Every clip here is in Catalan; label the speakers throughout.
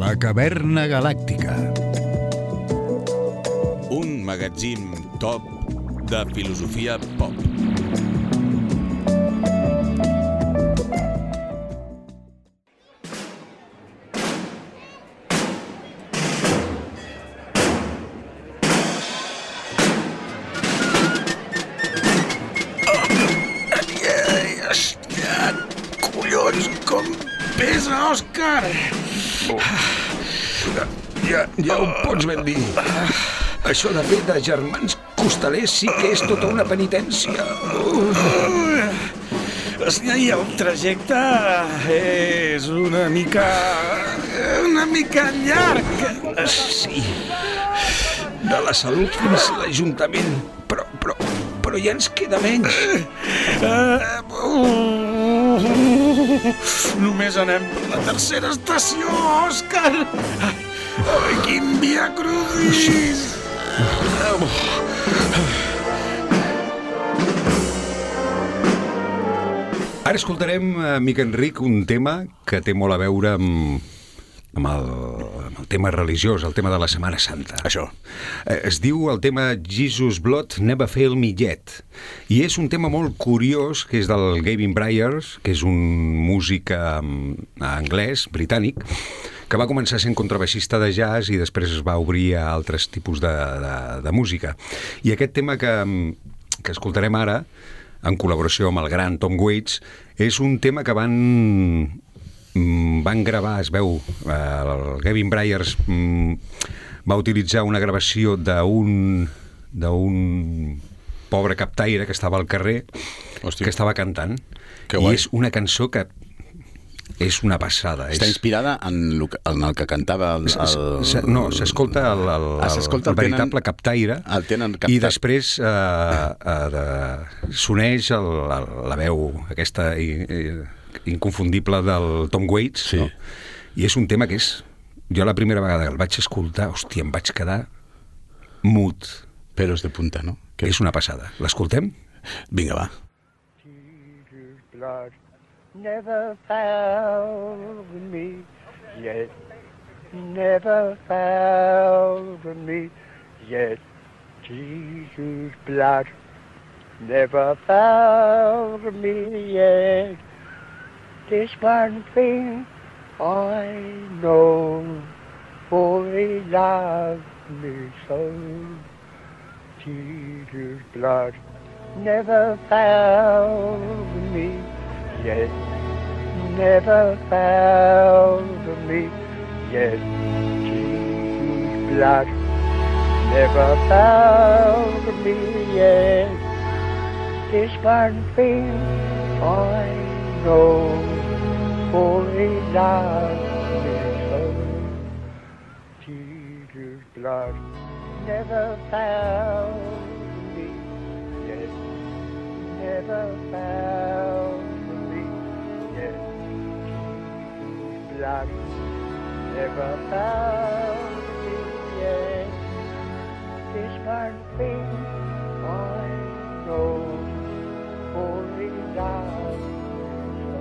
Speaker 1: La caverna galàctica.
Speaker 2: Un magatzín top de filosofia pop.
Speaker 3: Collons, com pesa, Òscar!
Speaker 4: Ja ho pots ben dir. Això de fer de germans costalers sí que és tota una penitència.
Speaker 3: I el trajecte és una mica llarg.
Speaker 4: Sí, de la Salut fins a l'Ajuntament, però ja ens queda menys.
Speaker 3: Només anem per la tercera estació, Òscar! Ai, quin via crucis!
Speaker 1: Ara escoltarem, amic Enric, un tema que té molt a veure amb el tema religiós, el tema de la Setmana Santa.
Speaker 2: Això.
Speaker 1: Es diu el tema Jesus Blood Never Failed Me Yet, i és un tema molt curiós, que és del Gavin Bryars, que és un músic anglès, britànic, que va començar sent contrabaixista de jazz i després es va obrir a altres tipus de música. I aquest tema que escoltarem ara, en col·laboració amb el gran Tom Waits, és un tema que van gravar, es veu, el Gavin Bryars va utilitzar una gravació d'un pobre captaire que estava al carrer, que estava cantant, i és una cançó que és una passada.
Speaker 2: Està inspirada en el que cantava
Speaker 1: No, s'escolta el veritable captaire i després s'uneix la veu aquesta inconfundible del Tom Waits, sí. No? I és un tema que és... Jo la primera vegada que el vaig escoltar, hòstia, em vaig quedar mut.
Speaker 2: Pelos de punta, no?
Speaker 1: És una passada. L'escoltem?
Speaker 2: Vinga, va.
Speaker 5: Never found me yet, never found me yet. Jesus' blood never found me yet. This one thing I know, for he loved me so. Jesus' blood never found me yet, never found me yet. Jesus' blood never found me yet. This one thing I know, for he loved me so. Jesus' blood never found me yet, never found blood never found me yet. This one thing I know, for he loves me so.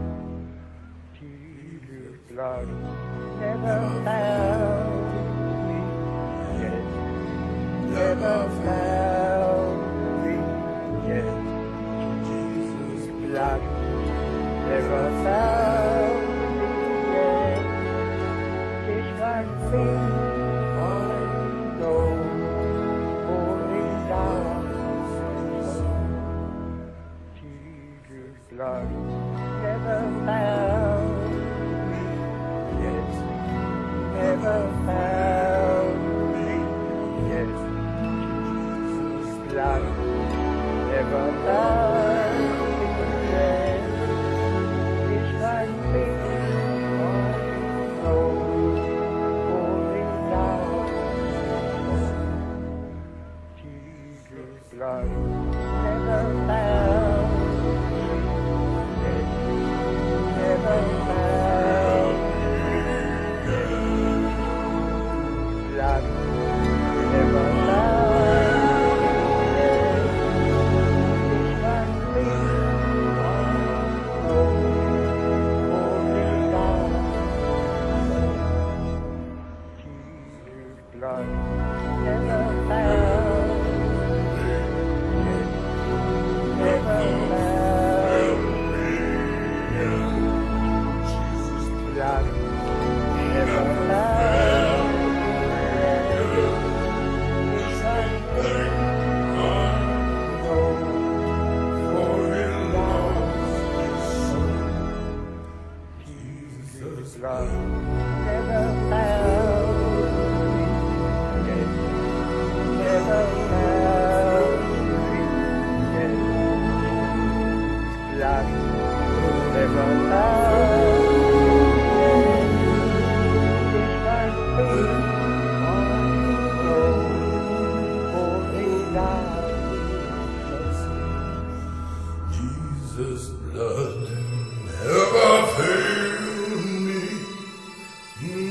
Speaker 5: Jesus' blood never found me yet, never found me yet. Jesus' blood never found me yet. This one thing I know, for he loves me so. Jesus' blood never found me yet, never found me yet. Jesus' blood never found me yet. This one thing I know, for he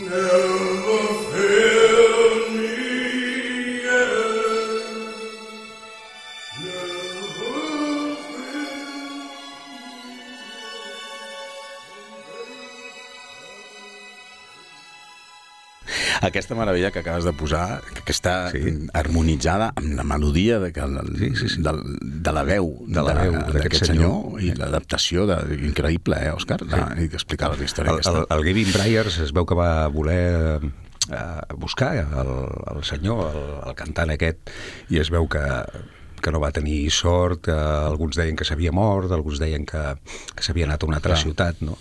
Speaker 6: Aquesta meravella que acabes de posar, que està harmonitzada amb la melodia de la veu d'aquest senyor i l'adaptació increïble, Òscar? I explicaves la història aquesta.
Speaker 1: El Gavin Bryars es veu que va voler buscar el senyor, el cantant aquest, i es veu que no va tenir sort, alguns deien que s'havia mort, alguns deien que s'havia anat a una altra ciutat, no?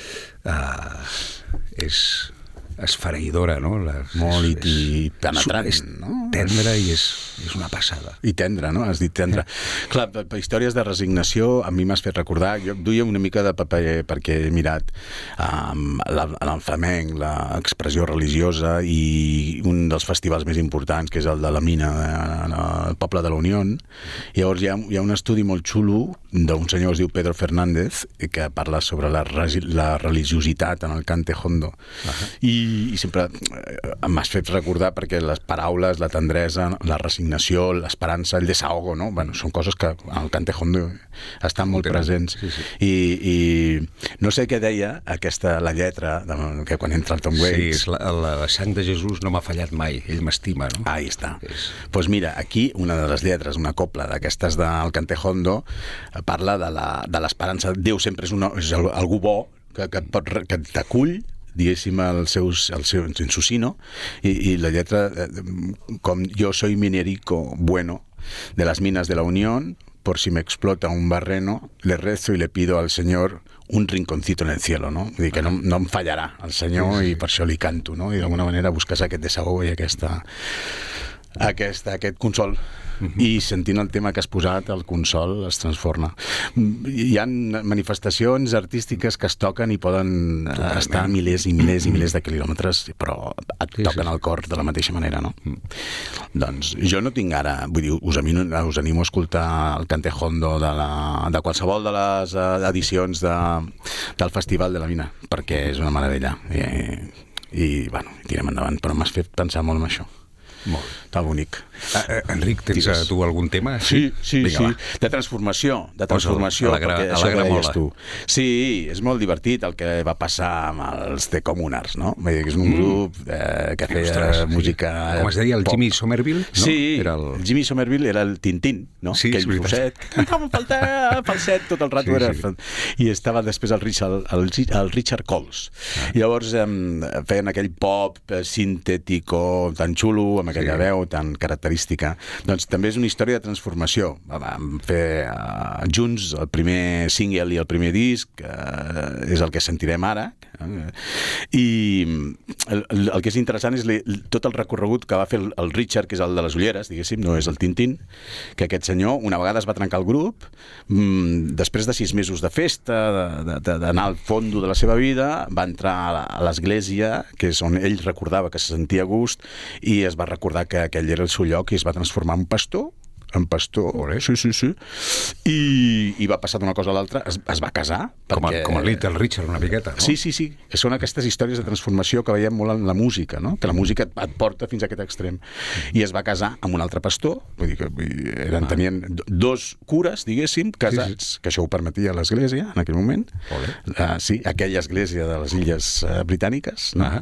Speaker 1: És esfereïdora, no?
Speaker 6: Molt i penetrant, no?
Speaker 1: Tendre i és una passada.
Speaker 6: I tendre, no? Has dit tendre. Clar, per històries de resignació a mi m'has fet recordar, jo duia una mica de paper perquè he mirat el flamenc, l'expressió religiosa i un dels festivals més importants, que és el de la mina al poble de la Unió. I llavors hi ha un estudi molt xulo d'un senyor que es diu Pedro Fernández que parla sobre la religiositat en el cante hondo. I sempre m'has fet recordar perquè les paraules, la tendresa, la resignació, l'esperança, el desahogo, no? Bueno, són coses que en el cante hondo estan molt presents. I no sé què deia la lletra que quan entra el Tom Waits.
Speaker 1: Sí, la sang de Jesús no m'ha fallat mai, ell m'estima, no?
Speaker 6: Ahí està. Doncs mira, aquí una de les lletres, una copla d'aquestes del cante hondo, parla de l'esperança. Déu sempre és algú bo que t'acull, diguéssim, en su sino, y la letra, com yo soy minerico bueno de las minas de la Unión, por si me explota un barreno, le rezo y le pido al Señor un rinconcito en el cielo, no? Vull dir que no em fallarà el Senyor i per això li canto, no? I d'alguna manera busques aquest desahogo i aquest consol. I sentint el tema que has posat, el consol es transforma. Hi ha manifestacions artístiques que es toquen i poden estar a milers i milers i milers de quilòmetres, però et toquen el cor de la mateixa manera, no? Doncs jo no tinc ara, vull dir, us animo a escoltar el cante hondo de qualsevol de les edicions del Festival de la Mina, perquè és una meravella. I bueno, tirem endavant, però m'has fet pensar molt en això.
Speaker 1: Molt.
Speaker 6: Tan bonic.
Speaker 1: Enric, tens tu algun tema?
Speaker 6: Sí. De transformació, perquè això que deies tu. Sí, és molt divertit el que va passar amb els The Communards, no? És un grup que feia música...
Speaker 1: Com es deia, el Jimmy Somerville?
Speaker 6: Sí, el Jimmy Somerville era el Tintín, no? Aquell gosset que cantava falset tot el rato. I estava després el Richard Coles. Llavors feien aquell pop sintètico tan xulo, amb aquella veu tan característica. Doncs també és una història de transformació. Vam fer junts el primer single i el primer disc, és el que sentirem ara, i el que és interessant és tot el recorregut que va fer el Richard, que és el de les ulleres, diguéssim, no és el Tintín, que aquest senyor una vegada es va trencar el grup, després de 6 mesos de festa, d'anar al fondo de la seva vida, va entrar a l'església, que és on ell recordava que se sentia a gust, i es va recordar que aquell era el seu lloc i es va transformar en pastor, sí. I va passar d'una cosa a l'altra, es va casar.
Speaker 1: Com el Little Richard, una miqueta, no?
Speaker 6: Sí. Són aquestes històries de transformació que veiem molt en la música, no? Que la música et porta fins a aquest extrem. I es va casar amb un altre pastor, vull dir que tenien 2 cures, diguéssim, casats, que això ho permetia l'església en aquell moment. Sí, aquella església de les Illes Britàniques, no?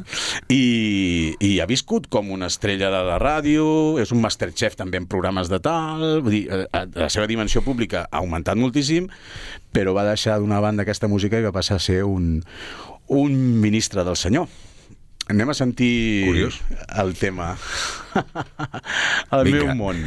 Speaker 6: I ha viscut com una estrella de la ràdio, és un Masterchef també en programes de tal. Vull dir, la seva dimensió pública ha augmentat moltíssim, però va deixar d'una banda aquesta música i va passar a ser un ministre del Senyor. Anem a sentir el tema. El meu món.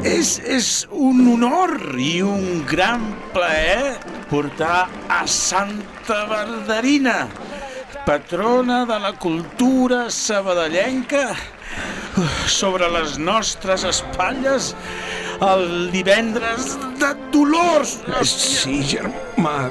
Speaker 3: És un honor i un gran plaer portar a Santa Barberina, patrona de la cultura sabadellenca, sobre les nostres espatlles el divendres de Dolors.
Speaker 4: Sí, germà.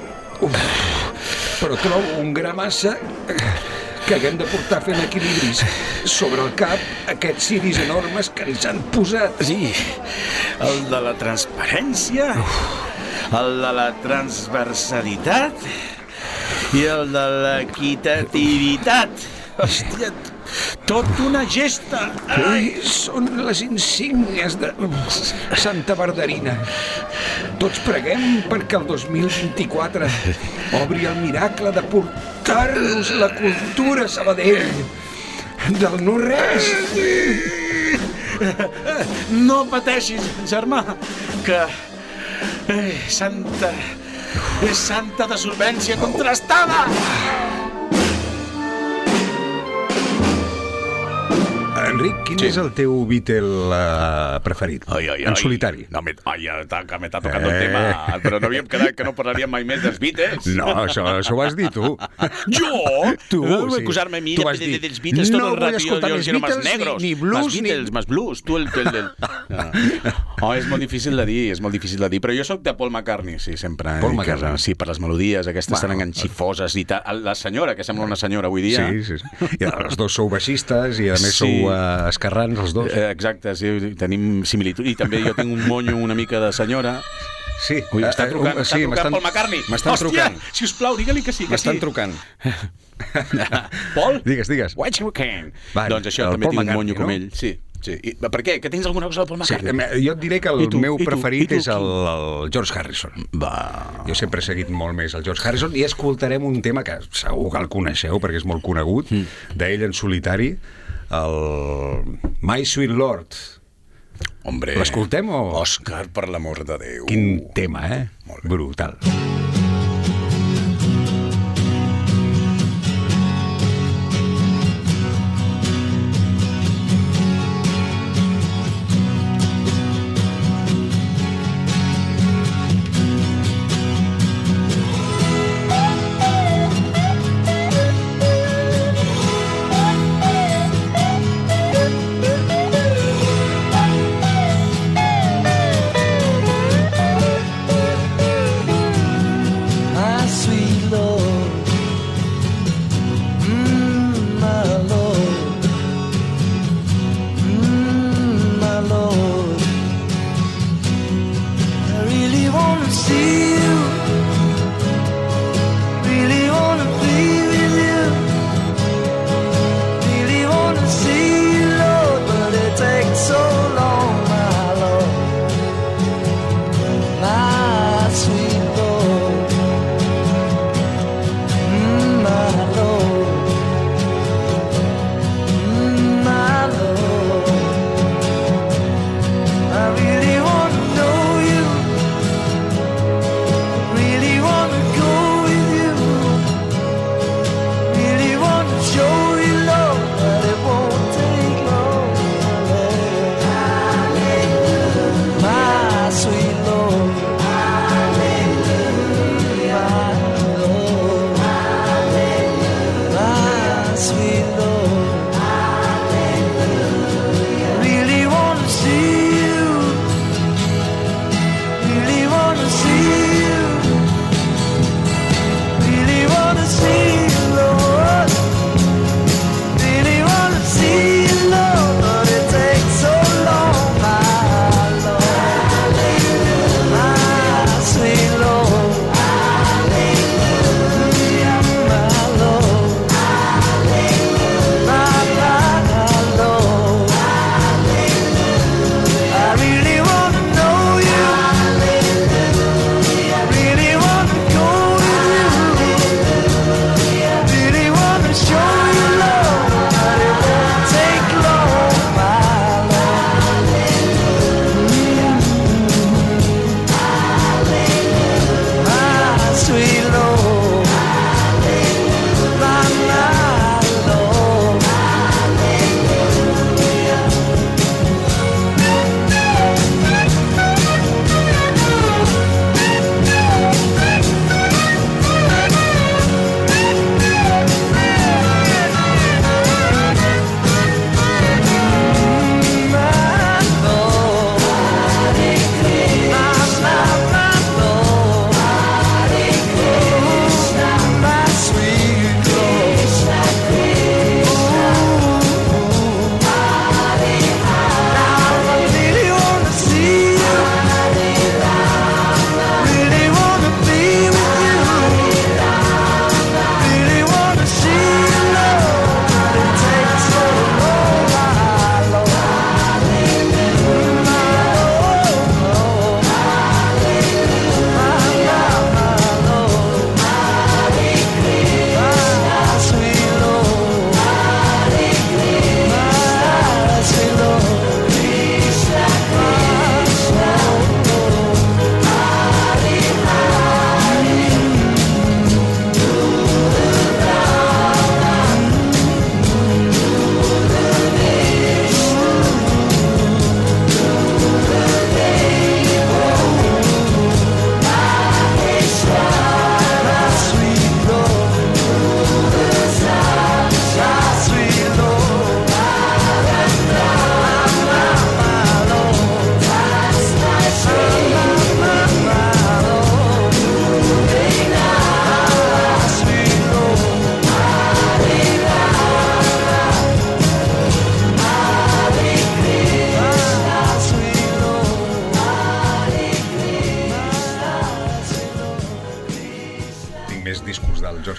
Speaker 4: Però trobo un gra massa que haguem de portar fent equilibris sobre el cap aquests ciris enormes que ens han posat.
Speaker 3: Sí, el de la transparència, el de la transversalitat i el de l'equitativitat. Hòstia, tot una gesta.
Speaker 4: Ai, són les insígnies de Santa Barberina. Tots preguem perquè el 2024 obri el miracle de portar-nos la cultura Sabadell del no-res.
Speaker 3: No pateixis, germà, que Santa és santa de solvència contrastada.
Speaker 1: Enric, quin és el teu Beatle preferit? En solitari.
Speaker 6: No, que m'està tocant el tema. Però no havíem quedat que no parlaríem mai més dels Beatles.
Speaker 1: No, això ho has dit tu.
Speaker 6: Jo?
Speaker 1: Tu,
Speaker 6: sí. Acusar-me a mi dels Beatles tot el rato.
Speaker 1: No vull escoltar més Beatles, ni blues,
Speaker 6: Más blues. Tu el... Oh, és molt difícil de dir, però jo sóc de Paul McCartney, sí, sempre.
Speaker 1: Paul McCartney.
Speaker 6: Sí, per les melodies, aquestes tan enganxifoses i tal. La senyora, que sembla una senyora avui dia.
Speaker 1: Sí. I els dos sou baixistes i a més sou esquerrans, els dos.
Speaker 6: Exacte, sí, tenim similitud. I també jo tinc un monyo una mica de senyora.
Speaker 1: Sí.
Speaker 6: Ui, m'està trucant Paul McCartney.
Speaker 1: M'estan trucant.
Speaker 6: Hòstia, sisplau, digue-li que sí.
Speaker 1: M'estan trucant.
Speaker 6: Paul?
Speaker 1: Digues.
Speaker 6: What you can? Doncs això, també tinc un monyo com ell. Sí. I per què? Que tens alguna cosa del Paul McCartney?
Speaker 1: Sí, jo et diré que el meu preferit és el George Harrison. Jo sempre he seguit molt més el George Harrison i escoltarem un tema que segur que el coneixeu perquè és molt conegut, d'ell en solitari, el My Sweet Lord.
Speaker 6: Hombre,
Speaker 1: l'escoltem o...?
Speaker 6: Òscar, per l'amor de Déu.
Speaker 1: Quin tema, Brutal.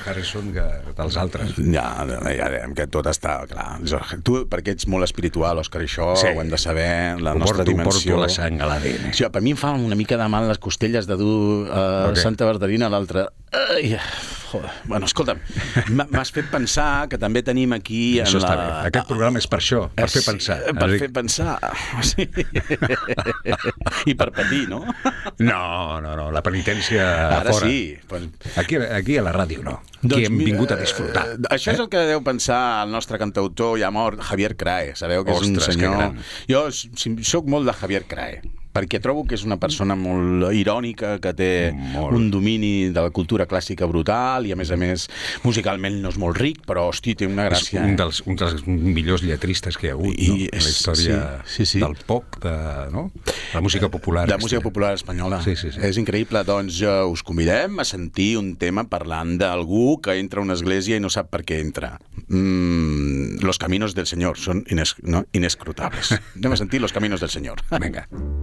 Speaker 1: Harrison que dels altres.
Speaker 6: Ja veiem que tot està clar. Tu, perquè ets molt espiritual, Òscar, això ho hem de saber, la nostra dimensió.
Speaker 1: Porto la sang a l'ADN.
Speaker 6: Sí, per mi em fa una mica de mal les costelles de dur Santa Barberina a l'altre. Joder. Bueno, escolta'm, m'has fet pensar que també tenim aquí...
Speaker 1: Això està bé. Aquest programa és per això, per fer pensar.
Speaker 6: Per fer pensar. Sí. I per patir, no?
Speaker 1: No, la penitència
Speaker 6: ara
Speaker 1: fora.
Speaker 6: Sí.
Speaker 1: Aquí a la ràdio no. Aquí hem vingut a disfrutar.
Speaker 6: Això és el que deu pensar el nostre cantautor ja mort, Javier Crae. Sabeu que és un senyor... Jo soc molt de Javier Crae, perquè trobo que és una persona molt irònica, que té un domini de la cultura clàssica brutal i, a més, musicalment no és molt ric, però, hosti, té una gràcia.
Speaker 1: És un dels millors lletristes que hi ha hagut, no? En la història del pop, no? La música popular.
Speaker 6: La música popular espanyola.
Speaker 1: Sí.
Speaker 6: És increïble. Doncs us convidem a sentir un tema parlant d'algú que entra a una església i no sap per què entra. Los caminos del Señor són inescrutables. Anem a sentir Los caminos del Señor.
Speaker 1: Vinga.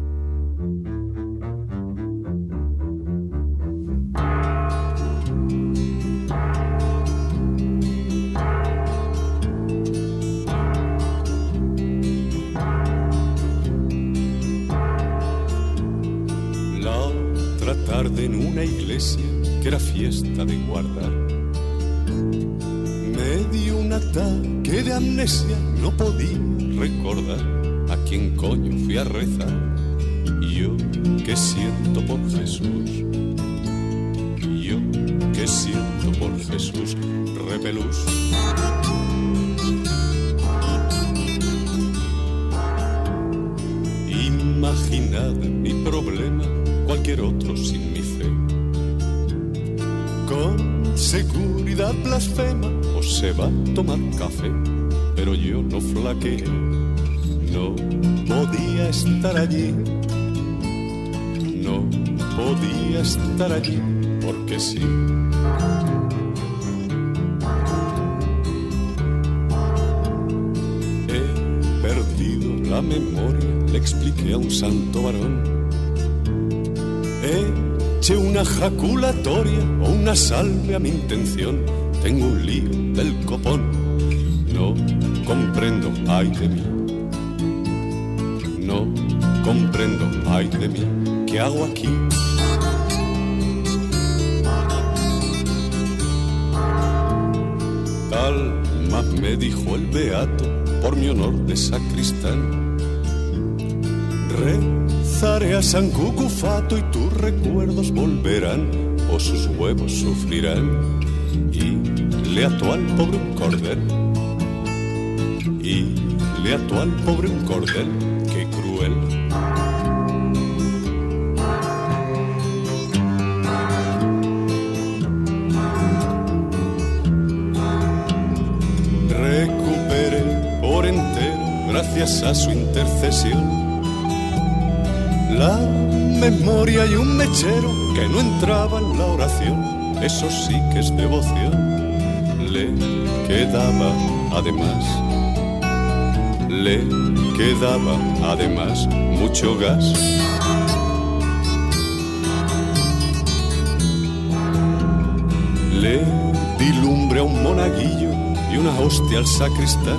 Speaker 7: Tarde en una iglesia que era fiesta de guardar. Me dio un ataque de amnesia, no podía recordar a quién coño fui a rezar. Yo que siento por Jesús, yo que siento por Jesús, repelús. Imaginad mi problema, cualquier otro sin mi fe. Con seguridad blasfema o se va a tomar café, pero yo no flaqueé, no podía estar allí, no podía estar allí, porque sí. He perdido la memoria, le expliqué a un santo varón. Eché una jaculatoria o una salve a mi intención. Tengo un lío del copón. No comprendo, ay de mí. No comprendo, ay de mí. ¿Qué hago aquí? Calma, me dijo el beato, por mi honor de sacristán. Rezaré a San Cucufato y tus recuerdos volverán, o sus huevos sufrirán. Y le ató al pobre un cordel, y le ató al pobre un cordel, qué cruel. Recuperé por entero, gracias a su intercesión, la memoria y un mechero que no entraba en la oración. Eso sí que es devoción. Le quedaba además mucho gas. Le di lumbre a un monaguillo y una hostia al sacristán.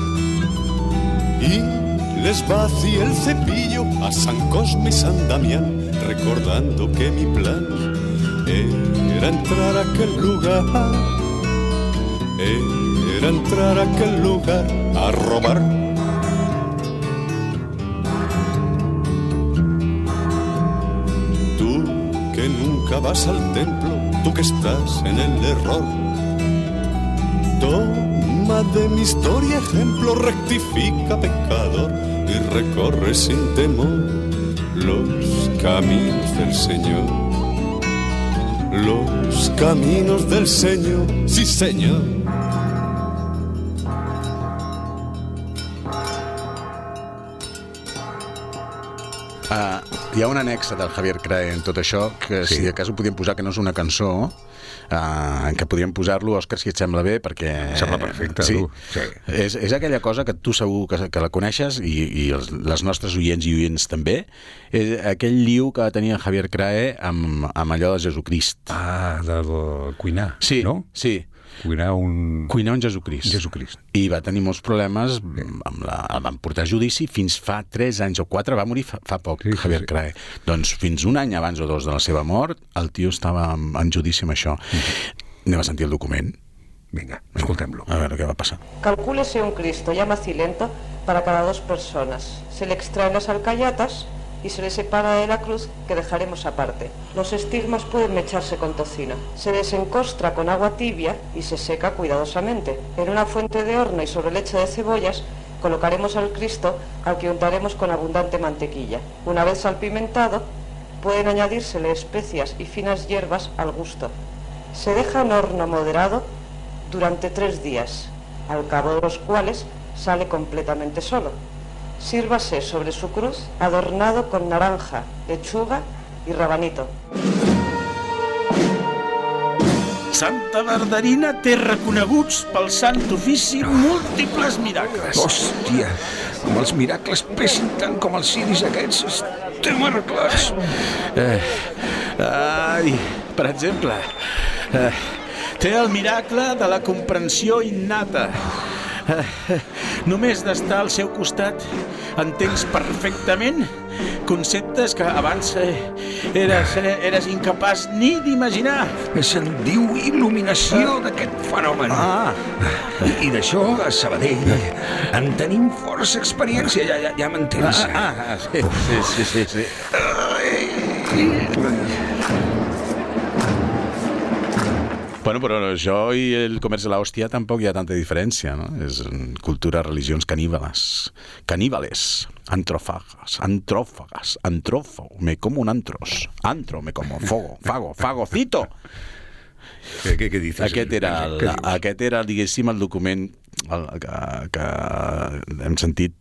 Speaker 7: Y les vacié el cepillo a San Cosme y San Damián, recordando que mi plan era entrar a aquel lugar, era entrar a aquel lugar a robar. Tú que nunca vas al templo, tú que estás en el error, toma de mi historia ejemplo, rectifica pecador y recorre sin temor los caminos del Señor. Los caminos del Señor, sí Señor.
Speaker 6: Hi ha una anexa del Javier Crae en tot això, que si de cas ho podíem posar, que no és una cançó, que podríem posar-lo, Òscar, si et sembla bé, perquè...
Speaker 1: Sembla perfecte,
Speaker 6: sí.
Speaker 1: tu. Sí.
Speaker 6: És aquella cosa que tu segur que la coneixes, i les nostres oients i oients també, és aquell liu que tenia Javier Crae amb allò de Jesucrist.
Speaker 1: Del cuinar,
Speaker 6: sí,
Speaker 1: no?
Speaker 6: Sí.
Speaker 1: Cuinar un
Speaker 6: Jesucrist. I va tenir molts problemes, el van portar a judici fins fa 3 anys o 4, va morir fa poc, Javier Crae. Doncs fins un any abans o 2 de la seva mort, el tio estava en judici amb això. Anem a sentir el document.
Speaker 1: Venga, escoltem-lo.
Speaker 6: A veure què va passar.
Speaker 8: Calcúlese un Cristo llama cilento para cada 2 personas. Se le extraen las alcayatas y se le separa de la cruz, que dejaremos aparte. Los estigmas pueden mecharse con tocino. Se desencostra con agua tibia y se seca cuidadosamente. En una fuente de horno y sobre leche de cebollas colocaremos al Cristo, al que untaremos con abundante mantequilla. Una vez salpimentado, pueden añadírsele especias y finas hierbas al gusto. Se deja en horno moderado durante 3 días, al cabo de los cuales sale completamente solo. Sírvase sobre su cruz adornado con naranja, lechuga y rabanito.
Speaker 3: Santa Barberina té reconeguts pel Sant Ofici múltiples miracles.
Speaker 4: Hòstia, com els miracles pessin tant com els ciris aquests, estem arreglats.
Speaker 6: Per exemple,
Speaker 3: Té el miracle de la comprensió innata. Només d'estar al seu costat entens perfectament conceptes que abans eres incapaç ni d'imaginar.
Speaker 4: Se'n diu il·luminació d'aquest fenomen. I d'això, a Sabadell, en tenim força experiència, ja m'entens.
Speaker 6: Sí. Bueno, però això i el comerç de l'hòstia tampoc hi ha tanta diferència, no? És cultura, religions caníbales, antrófagas, me como un antros, me como fagocito.
Speaker 1: Què dices?
Speaker 6: Aquest era, diguéssim, el document que hem sentit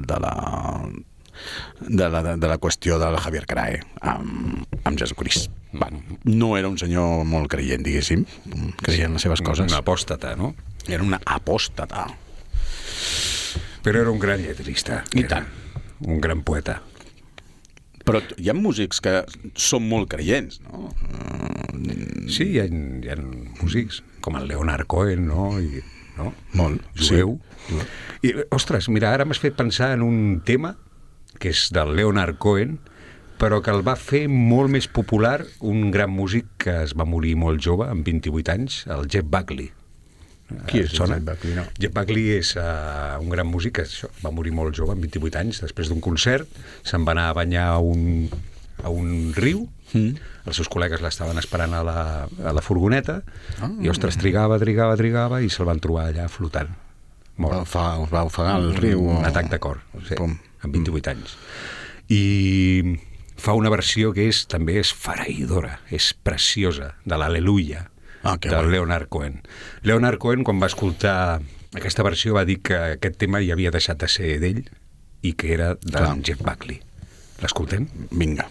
Speaker 6: de la qüestió del Javier Crae amb Jesucrist. No era un senyor molt creient, diguéssim, creient en les seves coses.
Speaker 1: Un apòstata, no?
Speaker 6: Era una apòstata.
Speaker 1: Però era un gran lletrista.
Speaker 6: I tant.
Speaker 1: Un gran poeta.
Speaker 6: Però hi ha músics que són molt creients, no?
Speaker 1: Sí, hi ha músics, com el Leonard Cohen, no?
Speaker 6: Molt.
Speaker 1: Jueu. Sí. I, ostres, mira, ara m'has fet pensar en un tema que és del Leonard Cohen, però que el va fer molt més popular un gran músic que es va morir molt jove, amb 28 anys, el Jeff Buckley.
Speaker 6: Qui és Jeff Buckley? No.
Speaker 1: Jeff Buckley és un gran músic que va morir molt jove, amb 28 anys, després d'un concert, se'n va anar a banyar a un riu, els seus col·legues l'estaven esperant a la furgoneta, i, ostres, trigava, i se'l van trobar allà flotant.
Speaker 6: Va ofegar el riu.
Speaker 1: Un atac de cor, sí, amb 28 anys. I fa una versió que també és faraïdora, és preciosa, de l'Al·leluia, del Leonard Cohen. Leonard Cohen, quan va escoltar aquesta versió, va dir que aquest tema ja havia deixat de ser d'ell i que era de Jeff Buckley. L'escoltem?
Speaker 6: Vinga.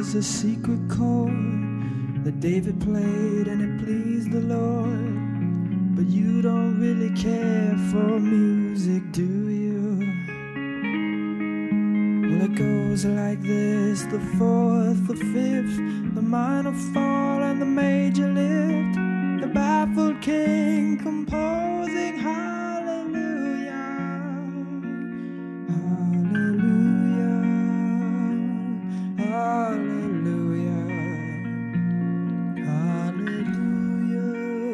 Speaker 9: was a secret chord that David played and it pleased the Lord. But you don't really care for music, do you? Well, it goes like this: the fourth, the fifth, the minor fall and the major lift, the baffled king composing hallelujah, hallelujah, hallelujah, hallelujah,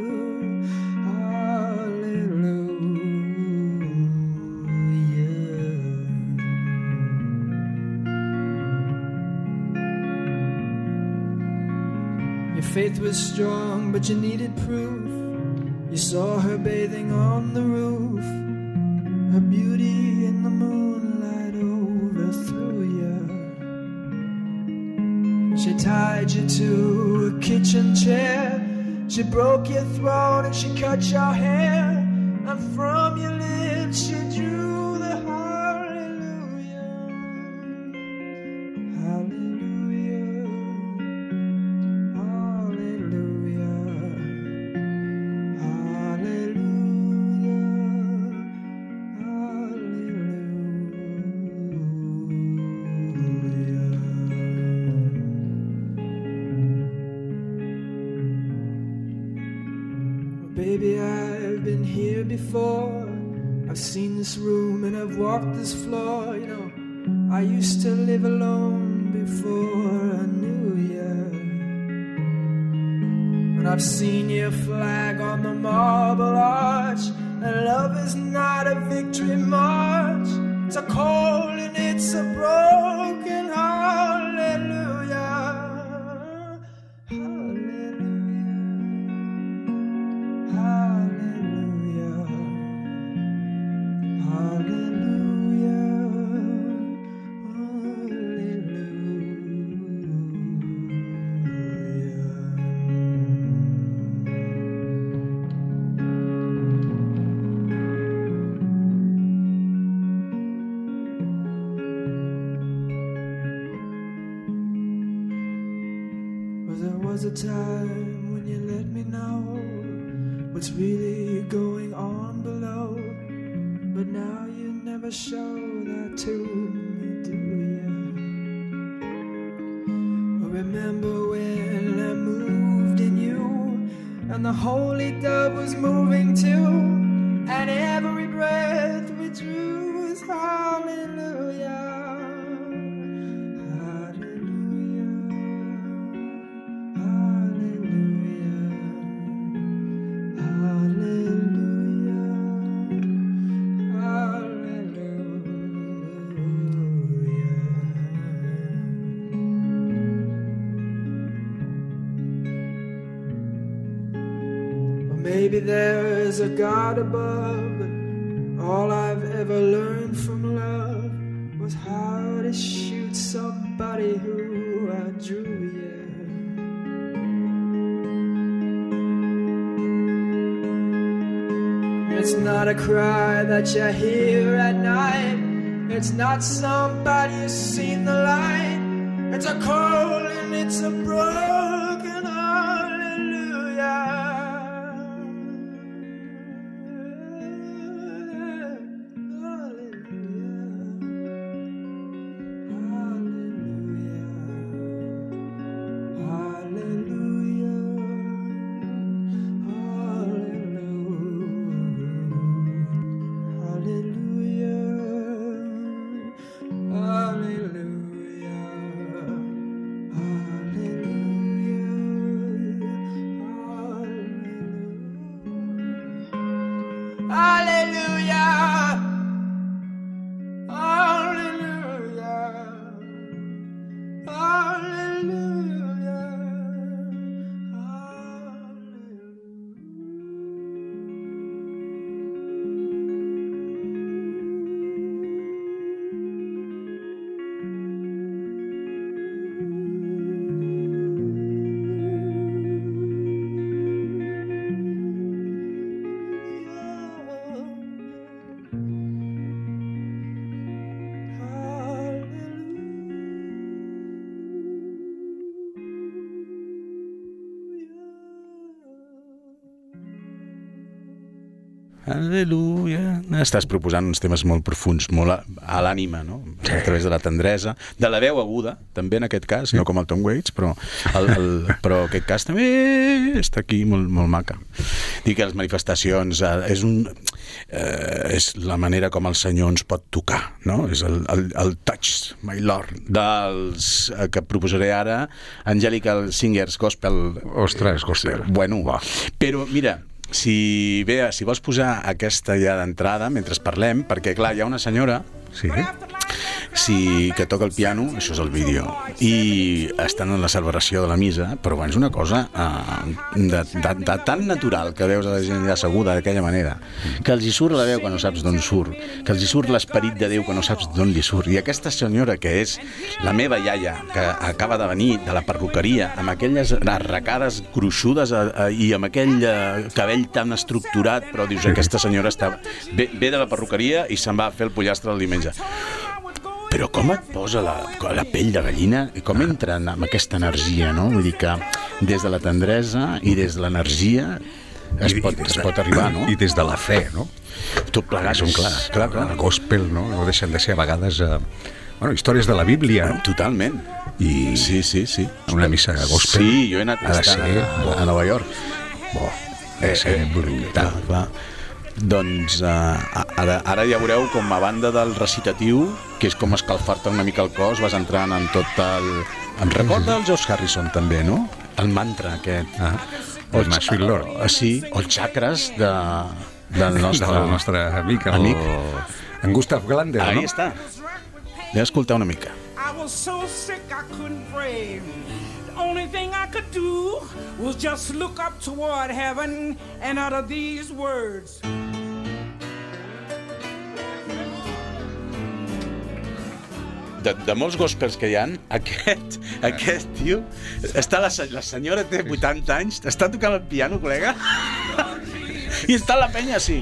Speaker 9: hallelujah. Your faith was strong, but you needed proof. You saw her bathing on the roof. Her beauty in the moonlight overthrew you. She tied you to a kitchen chair. She broke your throat and she cut your hair. And from your lips she drew the hallelujah, hallelujah, hallelujah, hallelujah. Baby, I've been here before. I've seen this room and I've walked this floor. You know, I used to live alone before I knew you. And I've seen your flag on the marble arch. And love is not a victory march. It's a cold and it's a broken hallelujah, hallelujah, hallelujah, hallelujah, There was a time when you let me know what's really going on below, but now you never show that to me, do you? Remember when I moved in you, and the holy dove was moving too, and every breath we drew was hallelujah. Maybe there's a God above, but all I've ever learned from love was how to shoot somebody who outdrew you. It's not a cry that you hear at night. It's not somebody who's seen the light. It's a cold and it's a broken hallelujah.
Speaker 6: Aleluia. Estàs proposant uns temes molt profuns, molt a l'ànima, no? A través de la tendresa, de la veu aguda, també en aquest cas, no com el Tom Waits, però però aquest cas també està aquí molt maca. Dic que les manifestacions és la manera com el Senyor ens pot tocar, no? És el touch, my Lord, dels que proposaré ara, Angelical Singers Gospel.
Speaker 1: Ostres, gospel.
Speaker 6: Bueno, però mira, si vols posar aquesta ja d'entrada mentre parlem, perquè clar, hi ha una senyora que toca el piano, això és el vídeo, i estan en la celebració de la missa, però és una cosa de tan natural que veus a la gent ja asseguda d'aquella manera, que els hi surt la veu que no saps d'on surt, que els hi surt l'esperit de Déu que no saps d'on li surt. I aquesta senyora, que és la meva iaia, que acaba de venir de la perruqueria, amb aquelles arracades gruixudes i amb aquell cabell tan estructurat, però dius, aquesta senyora ve de la perruqueria i se'n va a fer el pollastre el diumenge. Però com et posa la pell de gallina i com entra amb aquesta energia, no? Vull dir que des de la tendresa i des de l'energia es pot arribar, no?
Speaker 1: I des de la fe, no?
Speaker 6: Tot plegat,
Speaker 1: clar. El gospel, no? No deixen de ser a vegades històries de la Bíblia, no?
Speaker 6: Totalment.
Speaker 1: I
Speaker 6: sí.
Speaker 1: Una missa de gospel.
Speaker 6: Sí, jo he anat a Nova York.
Speaker 1: Ha de ser brutal.
Speaker 6: Clar. Doncs ara ja veureu com a banda del recitatiu, que és com escalfar-te una mica el cos, vas entrant en tot el... Em recorda el George Harrison també, no? El mantra aquest.
Speaker 1: El Sweet Lord.
Speaker 6: Sí, o els xacres del
Speaker 1: nostre amic, en Gustav Glander, no?
Speaker 6: Ahí està. Anem a escoltar una mica.
Speaker 9: I was so sick I couldn't pray. The only thing I could do was just look up toward heaven and utter these words.
Speaker 6: De molts gospels que hi ha, aquest tio està la senyora té 80 anys, està tocant el piano, col·lega, i està la penya així.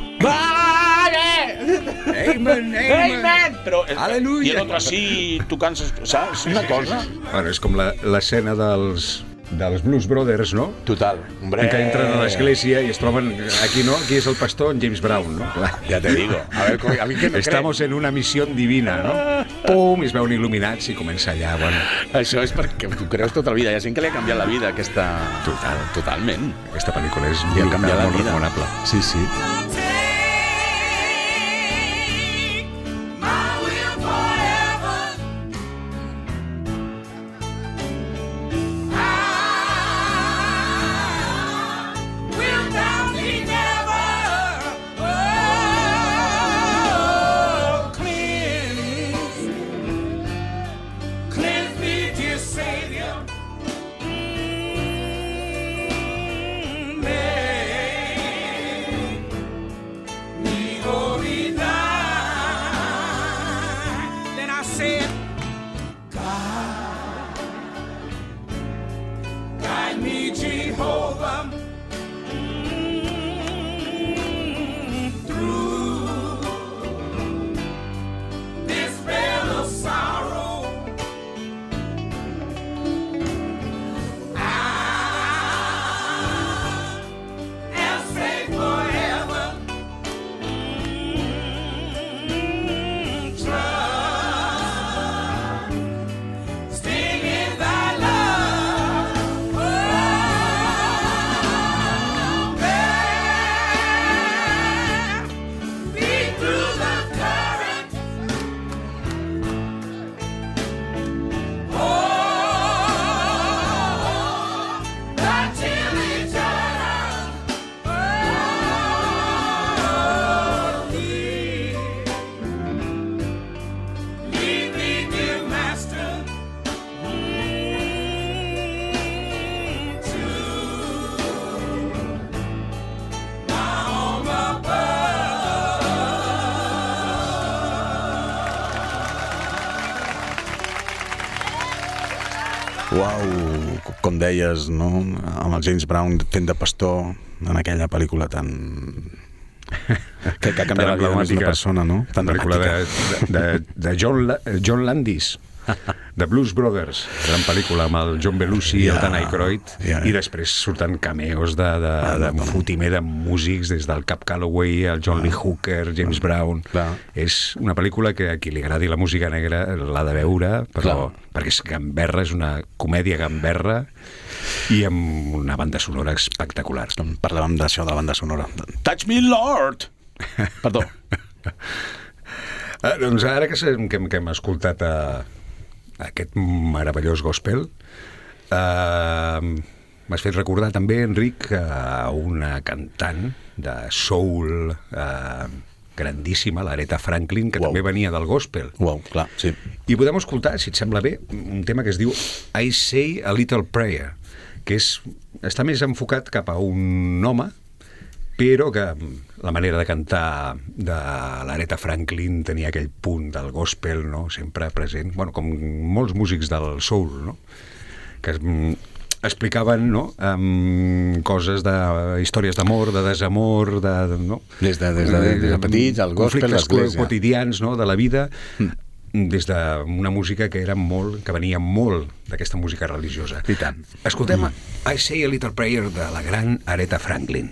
Speaker 6: Amen! Però i l'altre sí, tocant, saps? Una cosa.
Speaker 1: Bueno, és com l'escena dels Blues Brothers, no?
Speaker 6: Total.
Speaker 1: Que entren a l'església i es troben aquí, no? Aquí és el pastor, en James Brown, no?
Speaker 6: Ja te digo. A mí que me
Speaker 1: Estamos en una misión divina, no? Pum, i es veuen il·luminats i comença allà, bueno...
Speaker 6: Això és perquè tu creus tota la vida. Hi ha gent que li ha canviat la vida, aquesta... Totalment.
Speaker 1: Aquesta pel·lícula és molt recomanable.
Speaker 6: Sí. Uau, com deies, no? Amb el James Brown fent de pastor en aquella pel·lícula tan... que ha canviat la vida d'una persona, no? Tan
Speaker 1: dramàtica. De John Landis. The Blues Brothers, gran pel·lícula amb el John Belushi i el Dan Aykroyd, i després surten cameos de fotimer de músics, des del Cab Calloway, el John Lee Hooker, James Brown. És una pel·lícula que a qui li agradi la música negra l'ha de veure, però perquè és gamberra, és una comèdia gamberra i amb una banda sonora espectacular.
Speaker 6: Parlàvem d'això, de la banda sonora. Touch me, Lord! Perdó.
Speaker 1: Doncs ara que hem escoltat aquest meravellós gospel, m'has fet recordar també, Enric, una cantant de soul grandíssima, l'Aretha Franklin, que també venia del gospel.
Speaker 6: Clar, sí.
Speaker 1: I podem escoltar, si et sembla bé, un tema que es diu I Say a Little Prayer, que està més enfocat cap a un home, però que la manera de cantar de l'Aretha Franklin tenia aquell punt del gospel, no?, sempre present, bueno, com molts músics del soul, no?, que explicaven, no?, coses històries d'amor, de desamor, no?
Speaker 6: Des de petits, el gospel, l'església.
Speaker 1: Conflictes quotidians, no?, de la vida, des d'una música que venia molt d'aquesta música religiosa.
Speaker 6: I tant.
Speaker 1: Escoltem I Say a Little Prayer de la gran Aretha Franklin.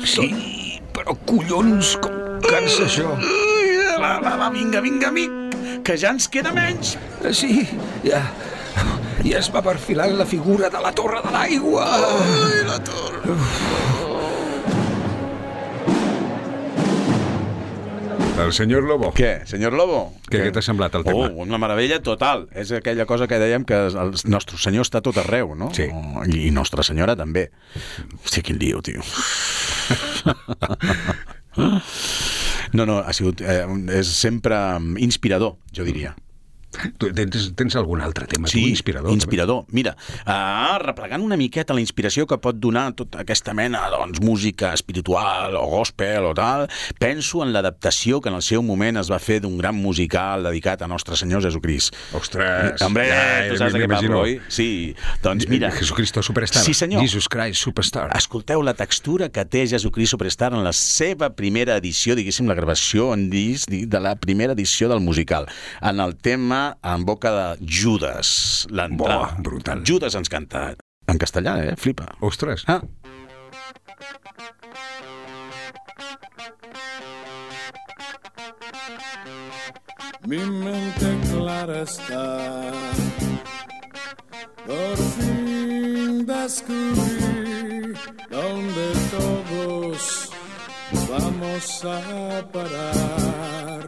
Speaker 4: Sí, però collons, com cansa això.
Speaker 3: Va, vinga, amic, que ja ens queda menys.
Speaker 4: Sí, ja es va perfilant la figura de la Torre de l'Aigua.
Speaker 6: Ai, la torre.
Speaker 1: El senyor Lobo.
Speaker 6: Què, senyor Lobo?
Speaker 1: Què t'ha semblat el tema?
Speaker 6: Una meravella total. És aquella cosa que dèiem que el nostre senyor està tot arreu, no?
Speaker 1: Sí.
Speaker 6: I Nostra Senyora també. Hòstia, quin lío, tio. No, ha sigut... és sempre inspirador, jo diria.
Speaker 1: Tu tens algun altre tema?
Speaker 6: Sí,
Speaker 1: inspirador.
Speaker 6: Mira, replegant una miqueta la inspiració que pot donar tota aquesta mena, doncs, música espiritual o gospel o tal, penso en l'adaptació que en el seu moment es va fer d'un gran musical dedicat a Nostre Senyor Jesucrist.
Speaker 1: Ostres!
Speaker 6: Hombre, tu saps de què parlo, oi? Sí, doncs mira...
Speaker 1: Jesucristo Superstar.
Speaker 6: Sí, senyor.
Speaker 1: Jesus Christ Superstar.
Speaker 6: Escolteu la textura que té Jesucrist Superstar en la seva primera edició, diguéssim, la gravació en disc de la primera edició del musical. En el tema en boca de Judas, l'entrada.
Speaker 1: Brutal.
Speaker 6: Judas ens canta en castellà, flipa.
Speaker 1: Ostres.
Speaker 7: Mi mente clara está, por fin descubrí donde todos vamos a parar.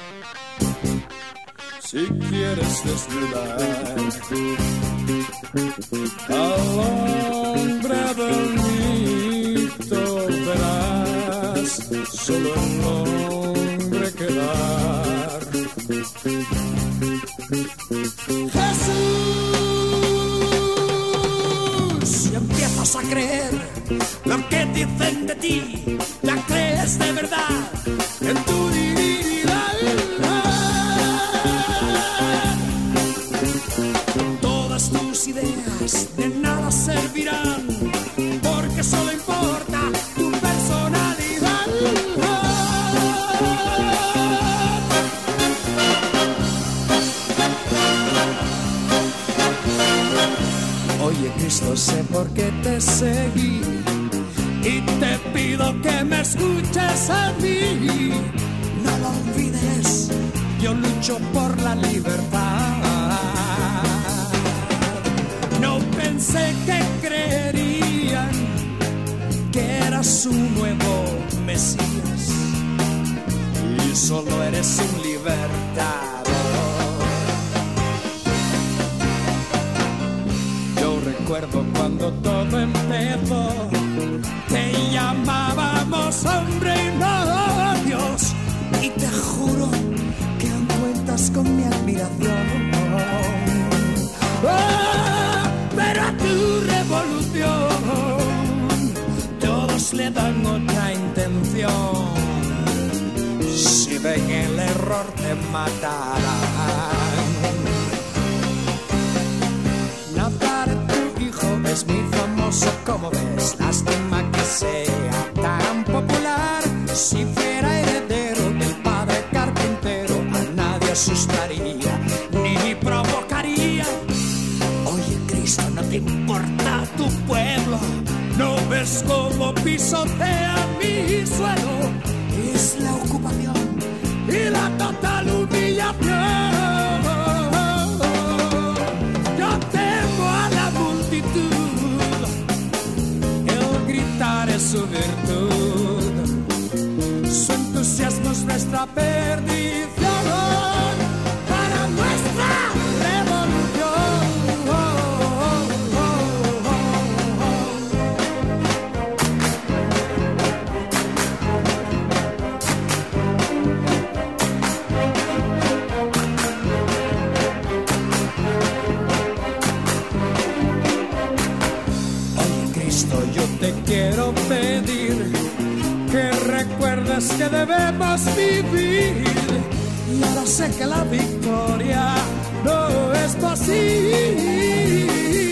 Speaker 7: Si quieres desnudar al hombre del mito, verás solo el nombre quedar.
Speaker 9: Jesús, si empiezas a creer lo que dicen de ti, ya crees de verdad en tu divinidad. Todas tus ideas de nada servirán, porque solo importa tu personalidad. Oye, Cristo, sé por qué te seguí y te pido que me escuches a mí. No lo olvides, yo lucho por la libertad. No pensé que creerían que eras un nuevo Mesías y solo eres un libertador. Yo recuerdo cuando todo empezó, te llamábamos hombre y no Dios, y te juro que aún cuentas con mi admiración. Pero a tu revolución todos le dan otra intención. Si ven el error te matarán. Nazaret, tu hijo, es muy famoso, como ves. Lástima que sea tan popular. Si fuera heredero del padre carpintero, a nadie asustaría ni provocaría. Oye, Cristo, no te importa tu pueblo. ¿No ves cómo pisotea mi suelo? Es la ocupación y la total humillación. Yo temo a la multitud, el gritar es su virtud, su entusiasmo es nuestra perdición. Para nuestra revolución. Yo te quiero pedir que recuerdes que debemos vivir. Y ahora sé que la victoria no es posible.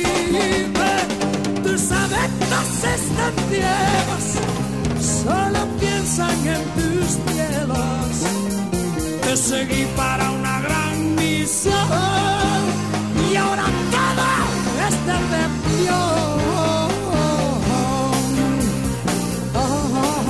Speaker 9: Tus adeptos están ciegos, solo piensan en tus cielos. Te seguí para una gran misión y ahora todo es decepción.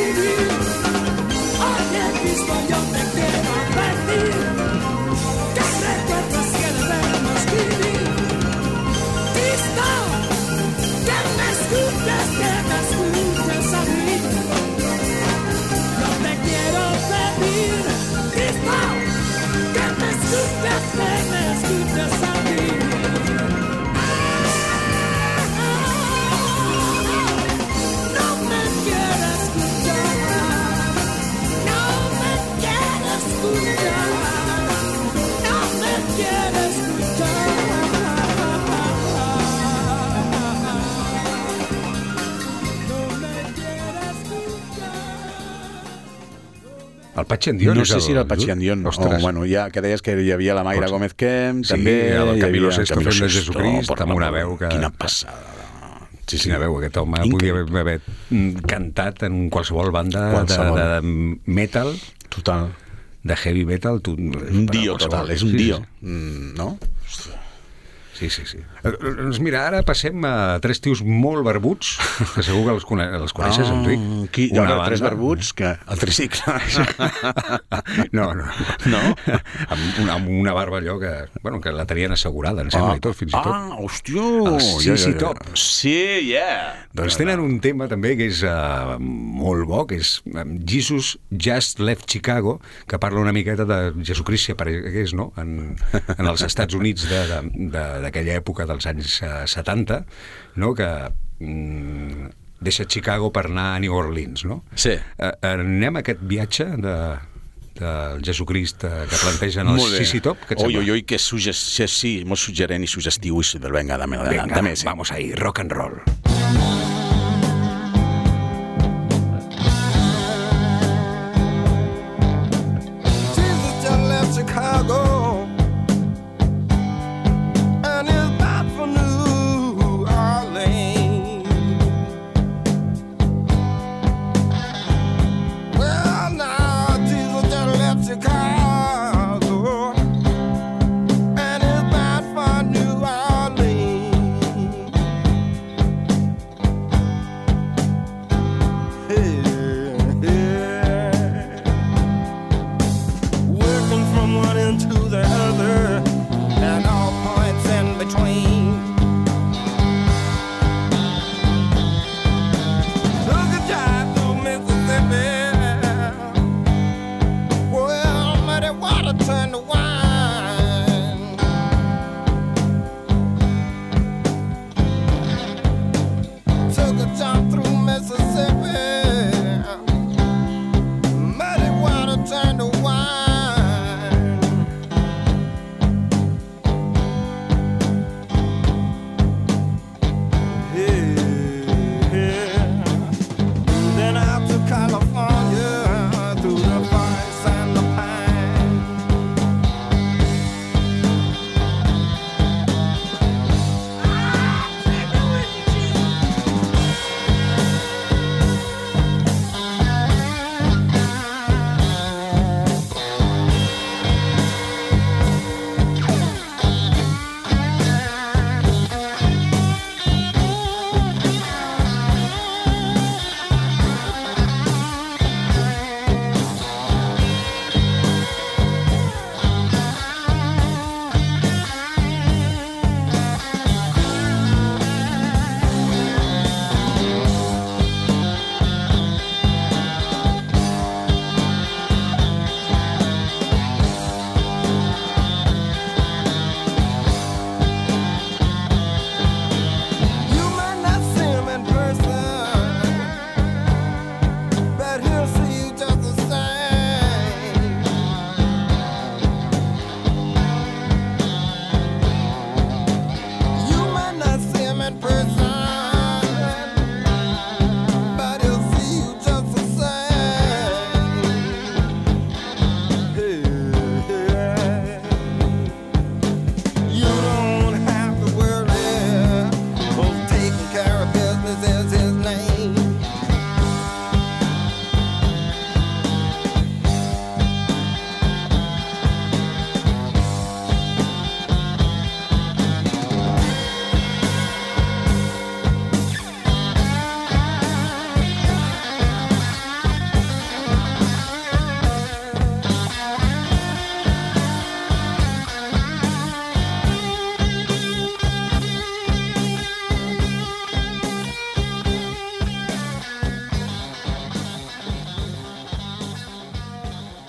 Speaker 9: escribir. Oye, Cristo, yo te quiero advertir que recuerdos que debemos vivir. Cristo, que me escuches a mí. Yo te quiero pedir, Cristo, que me escuches a mí. No me quieres escuchar, no me quieres escuchar, no me quieres escuchar.
Speaker 1: El Patxi Andion
Speaker 6: no sé si era el Patxi Andion o, bueno, ja que deies que hi havia la Mayra Gómez Kemp,
Speaker 1: sí,
Speaker 6: també
Speaker 1: el Camilo Sesto fent de
Speaker 6: Sesto,
Speaker 1: Jesucrist, amb una veu que...
Speaker 6: Quina passada.
Speaker 1: Sí, quina veu, aquest home podia haver cantat en qualsevol banda de metal.
Speaker 6: Total.
Speaker 1: De heavy metal.
Speaker 6: Un dio total, és un dio, no?
Speaker 1: Sí. Doncs mira, ara passem a tres tios molt barbuts, que segur que els coneixes, Enric.
Speaker 6: Tres barbuts, que el tricicle.
Speaker 1: No? Amb una barba allò que la tenien assegurada, em sembla, i tot, fins i tot.
Speaker 6: Hòstia!
Speaker 1: Els CC Top.
Speaker 6: Sí, yeah!
Speaker 1: Doncs tenen un tema també que és molt bo, que és Jesus Just Left Chicago, que parla una miqueta de Jesucrist, que és, no?, en els Estats Units d'aquella època dels anys 70, no?, que deixa Chicago per anar a New Orleans, no?
Speaker 6: Sí.
Speaker 1: Anem a aquest viatge del Jesucrist que plantegen els CC Top.
Speaker 6: Oi, que sí, molt suggerent i suggestiu. Venga, dame.
Speaker 1: Vamos ahí, rock and roll.
Speaker 9: Jesus just left Chicago and is bound for New Orleans. Well, now Jesus just left Chicago and is bound for New Orleans.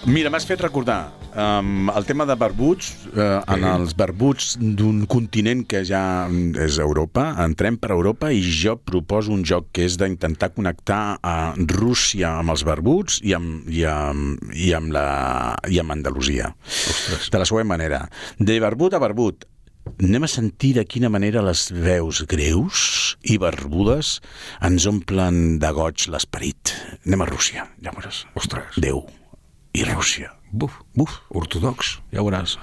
Speaker 6: Mira, m'has fet recordar el tema de barbuts. En els barbuts d'un continent que ja és Europa, entrem per Europa i jo proposo un joc que és d'intentar connectar a Rússia amb els barbuts i amb Andalusia. Ostres. De la següent manera. De barbut a barbut. Anem a sentir de quina manera les veus greus i barbudes ens omplen de goig l'esperit. Anem a Rússia, ja veuràs.
Speaker 1: Ostres.
Speaker 6: Déu i Rússia.
Speaker 1: Buf, ortodox.
Speaker 6: Ja veuràs.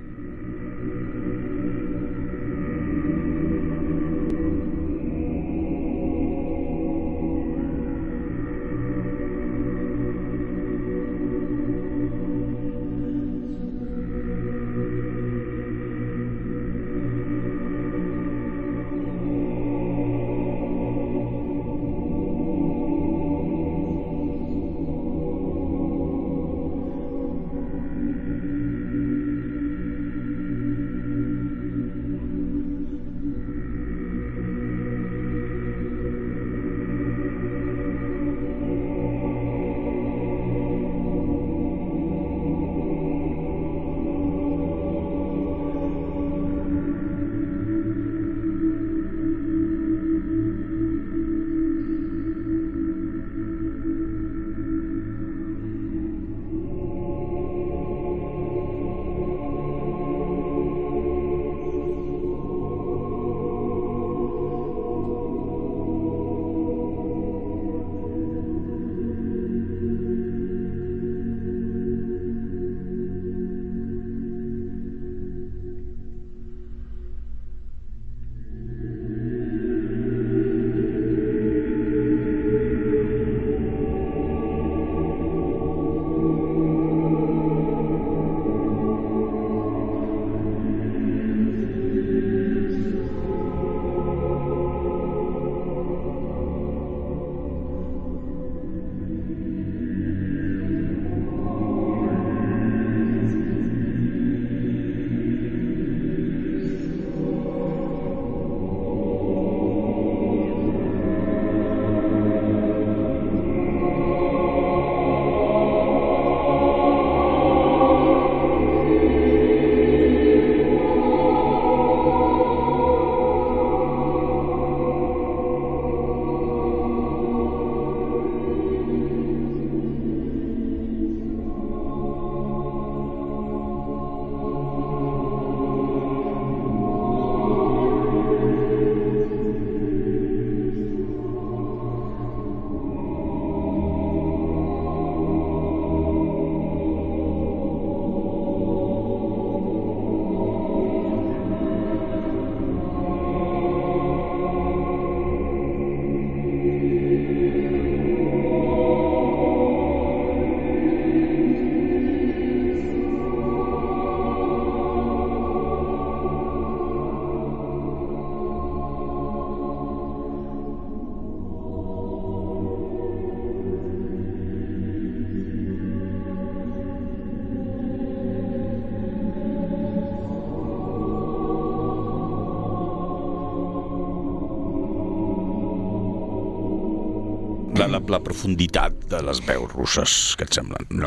Speaker 6: la profunditat de les veus russes, que et semblen?
Speaker 1: No.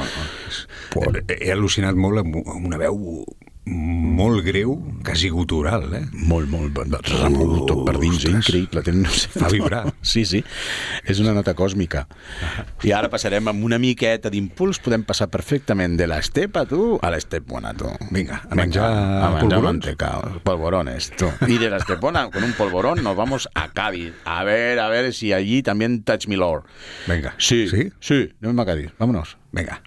Speaker 1: He al·lucinat molt amb una veu molt greu, quasi gutural,
Speaker 6: Molt, remou tot per dins, increïble.
Speaker 1: Fa vibrar.
Speaker 6: Sí, és una nota còsmica. I ara passarem amb una miqueta d'impuls, podem passar perfectament de l'estepa, a l'estepona, tu.
Speaker 1: Vinga, a menjar
Speaker 6: manteca, polvorones, tu. Y de la estepona, con un polvorón, nos vamos a Cádiz. A ver si allí también touch me lord.
Speaker 1: Venga.
Speaker 6: Sí, vamos a Cádiz, vámonos.
Speaker 1: Venga.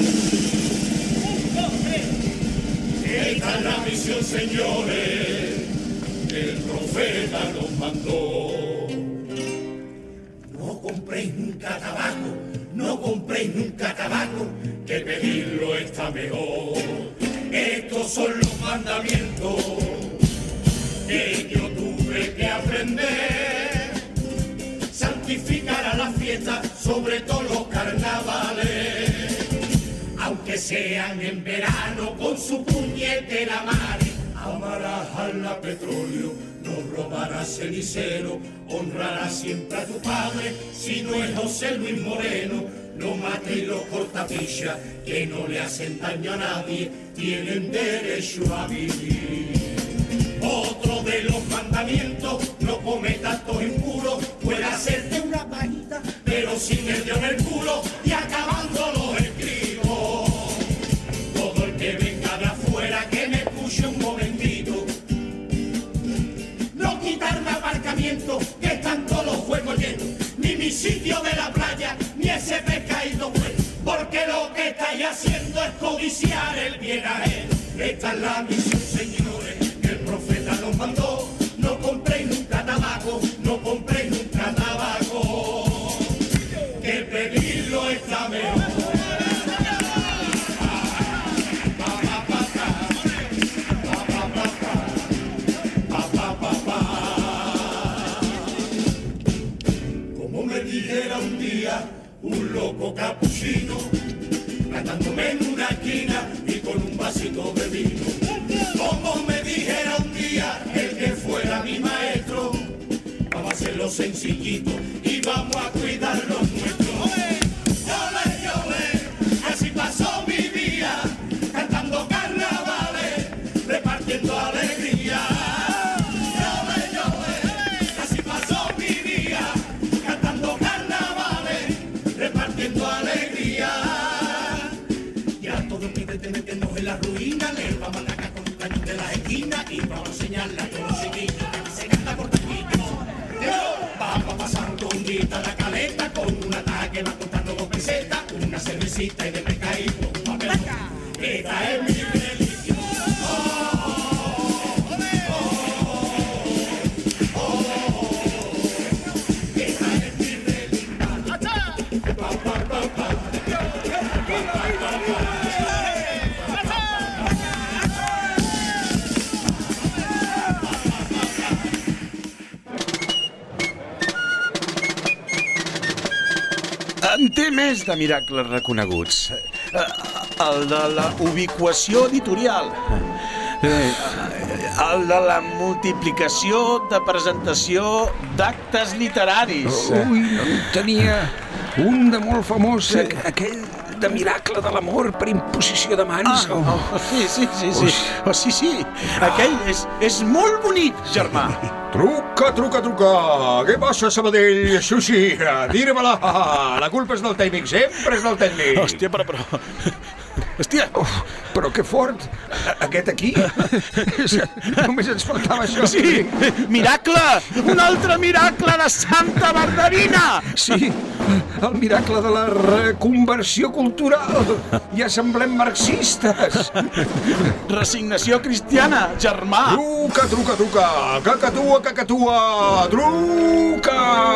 Speaker 10: Esta es la misión, señores, que el profeta nos mandó. No compréis nunca tabaco, que pedirlo está mejor. Estos son los mandamientos que yo tuve que aprender. Santificar a la fiesta, sobre todo los carnavales. Aunque sean en verano, con su puñetera mare. Amarás al petróleo, no robarás cenicero, honrarás siempre a tu padre. Si no es José Luis Moreno, lo mate y lo corta capilla, que no le hacen daño a nadie, tienen derecho a vivir. Otro de los mandamientos, no cometas actos impuros, puede hacerte una paguita, pero sin el dedo en el culo y acabando los escribo. Todo el que venga de afuera que me escuche un momentito, no quitarme aparcamiento, que están todos los juegos llenos, ni mi sitio de la playa, ni ese pescadito bueno, porque lo que estáis haciendo es codiciar el bien ajeno. Esta es la misión, señores, que el profeta nos mandó. No compréis nunca tabaco, no compréis nunca tabaco, que pedirlo está mejor. Como me dijera un día un loco capuchino, cantándome en una esquina y con un vasito de vino. Como me dijera un día el que fuera mi maestro, vamos a hacerlo sencillito y vamos a cuidar los nuestros. Yole, yole, así pasó mi día, cantando carnavales, repartiendo alegría. Yole, yole, así pasó mi día, cantando carnavales, repartiendo alegría. Ya todo el que te metiendo en la ruina, le vamos a atacar con un cañón de la esquina y vamos a enseñarle a todos los chiquillos que se canta por taquillos. Vamos a pasar un rondito a la caleta con un ataque, va contando 2 pesetas, una cervecita y de pescadito un papel. Esta es mi religión. Esta es mi religión.
Speaker 3: En té més de miracles reconeguts. El de la ubiquació editorial. El de la multiplicació de presentació d'actes literaris.
Speaker 4: Ui, tenia un de molt famós, aquell de miracle de l'amor per imposició de mans.
Speaker 3: Sí. Aquell és molt bonic, germà.
Speaker 11: Truca. Què passa, Sabadell? Sushi, dir-me-la. La culpa és del tècnic, sempre és del tècnic.
Speaker 3: Hòstia, però... Hòstia!
Speaker 4: Però que fort! Aquest aquí? Només ens faltava això.
Speaker 3: Sí! Miracle! Un altre miracle de Santa Barberina!
Speaker 4: Sí, el miracle de la reconversió cultural. Ja semblem marxistes.
Speaker 3: Resignació cristiana, germà.
Speaker 11: Truca. Cacatua. Truca!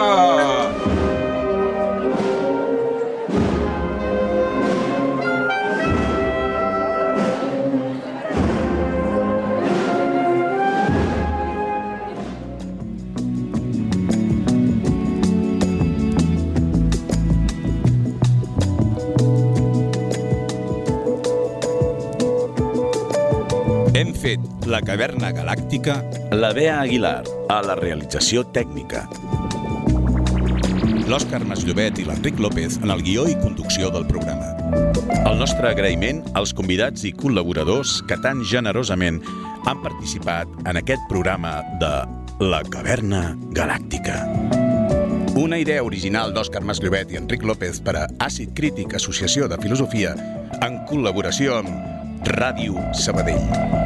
Speaker 2: Hem fet La Caverna Galàctica,
Speaker 6: la Bea Aguilar, a la realització tècnica.
Speaker 2: l'Òscar Masllovet i l'Enric López en el guió i conducció del programa.
Speaker 6: El nostre agraïment als convidats i col·laboradors que tan generosament han participat en aquest programa de La Caverna Galàctica. Una idea original d'Òscar Masllovet i Enric López per a Àcid Crític, Associació de Filosofia, en col·laboració amb Ràdio Sabadell.